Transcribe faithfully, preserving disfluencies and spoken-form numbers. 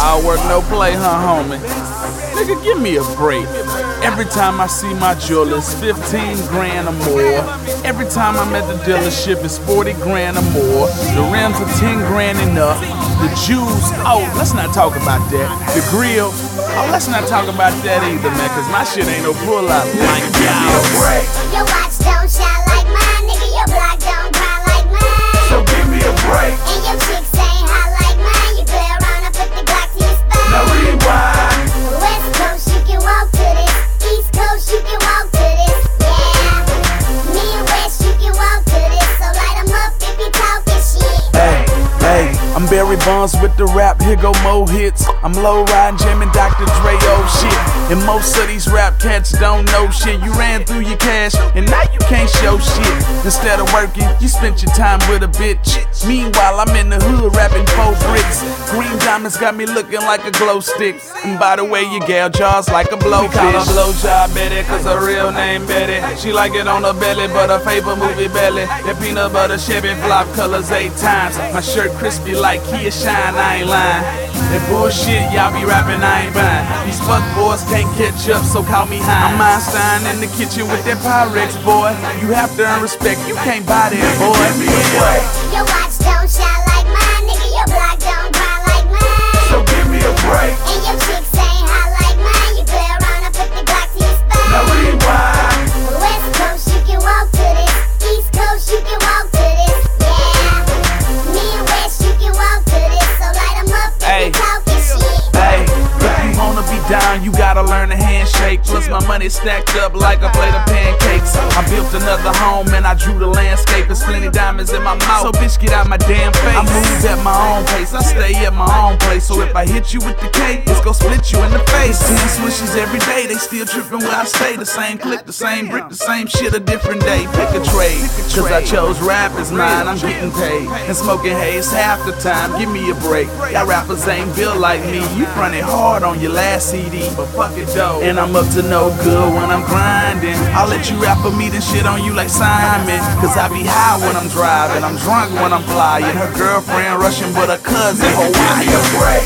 All work, no play, huh, homie? Nigga, give me a break. Every time I see my jewelers, fifteen grand or more. Every time I'm at the dealership, it's forty grand or more. The rims are ten grand enough. The Jews, oh, let's not talk about that. The grill, oh, let's not talk about that either, man, cause my shit ain't no pull out like yours. Your watch don't shine like mine, nigga, your block don't grind like mine. So give me a break. And your chicks ain't hot like mine, you play around and put the Glock to your spine. Now rewind. West Coast, you can walk to this. East Coast, you can walk to this. Yeah, Midwest, you can walk to this. So light 'em up if you talking shit. Hey, hey, I'm Barry Bonds with the rap, here go mo hits. I'm low riding, jamming Doctor Dre old shit. And most of these rap cats don't know shit. You ran through your cash, and now you can't show shit. Instead of working, you spent your time with a bitch. Meanwhile, I'm in the hood rapping four bricks. Green diamonds got me looking like a glow stick. And by the way, your gal jaws like a blowfish. We call her blowjob Betty, cause her real name Betty. She like it on her belly, but her favorite movie belly. That peanut butter Chevy flop colors eight times. My shirt crispy like Kia Shine, I ain't lying. That bullshit y'all be rapping, I ain't buying. These fuck boys can't catch up, so call me Hines. I'm Einstein in the kitchen with that Pyrex, boy. You have to earn respect, you can't buy that, boy. Your watch don't shine like mine, nigga, your block don't grind like mine. So give me a break. And your chicks ain't hot like mine, you play around and put the Glock to your spine. Now rewind. West Coast, you can walk to this. East Coast, you can walk to this. Yeah, Midwest, you can walk to this. So light 'em up if Hey. you talking shit. Hey, if you wanna be down, you gotta learn to handshake. Plus my money stacked up like a plate of pancakes. I built another home and I drew the landscape. There's plenty diamonds in my mouth, so bitch get out my damn face. I move at my own pace, I stay at my own place. So if I hit you with the cake, it's gon' split you in the face. Ten swishes every day, they still tripping where I stay. The same clip, the same brick, the same shit, a different day. Pick a trade, cause I chose rap as mine, I'm getting paid. And smoking haze half the time, give me a break. Y'all rappers ain't built like me, you fronted hard on your last C D, but fuck it though. And I'm up to no good when I'm grinding. I'll let you rap for me then shit on you like Simon. Cause I be high when I'm driving, I'm drunk when I'm flying. Her girlfriend Russian but her cousin Hawaiian.